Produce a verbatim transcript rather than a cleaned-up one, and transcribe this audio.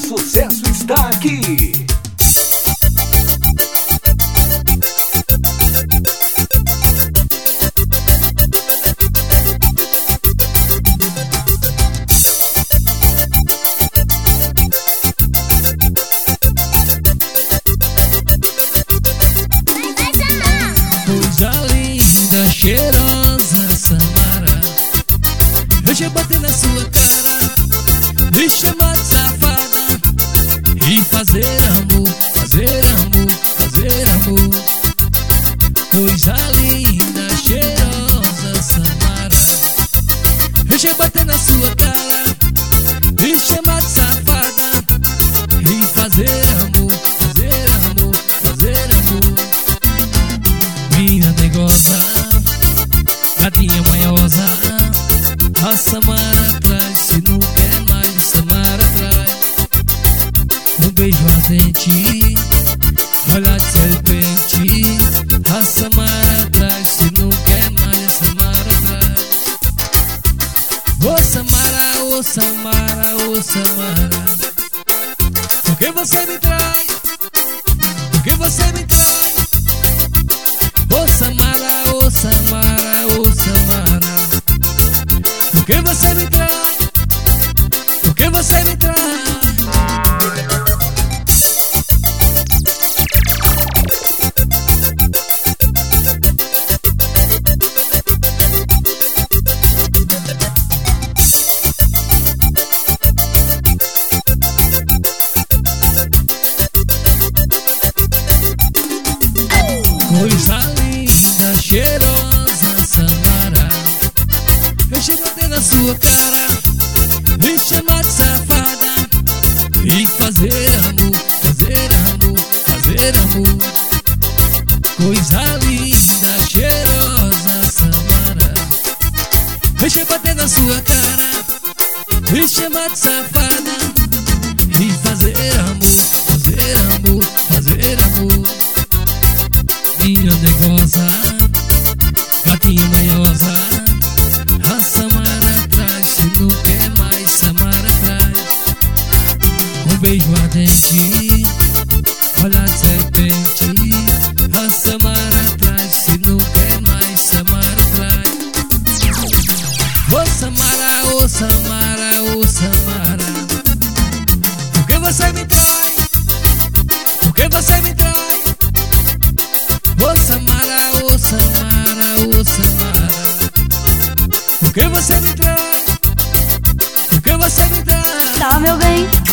sucesso está aqui. Coisa linda, cheirosa, Samara, eu já botei na sua cara, me chama de safada, e fazer amor, fazer amor, fazer amor. Coisa linda, cheirosa, Samara, eu já botei na sua cara, me chama de safada, e fazer amor, fazer amor, fazer amor. Minha negosa, gatinha manhosa, a Samara atrás, se não quer mais, a Samara atrás. Um beijo ardente, olhar de serpente, a Samara atrás, se não quer mais, a Samara atrás. Ô Samara, ô Samara, ô Samara, por que você me trai? Por que você me trai? Ô Samara, ô Samara, ô Samara, por que você me trai? Por que você me trai? Coisa linda, cheirosa, Samara, eu já botei na sua cara, me chama de safada, e fazer amor, fazer amor, fazer amor. Coisa linda, cheirosa, Samara, eu já botei na sua cara, me chama de safada, e fazer amor, fazer amor, fazer amor. Minha negosa, gatinha manhosa, a Samara atrás, se não quer mais, Samara atrás. Um beijo ardente, olhar de serpente, a Samara atrás, se não quer mais, Samara atrás. Ô Samara, ô Samara, ô Samara, por que você me trai? Por que você me trai? Ô Samara, ô Samara, ô Samara, por que você me trai? Por que você me trai? Tá, meu bem?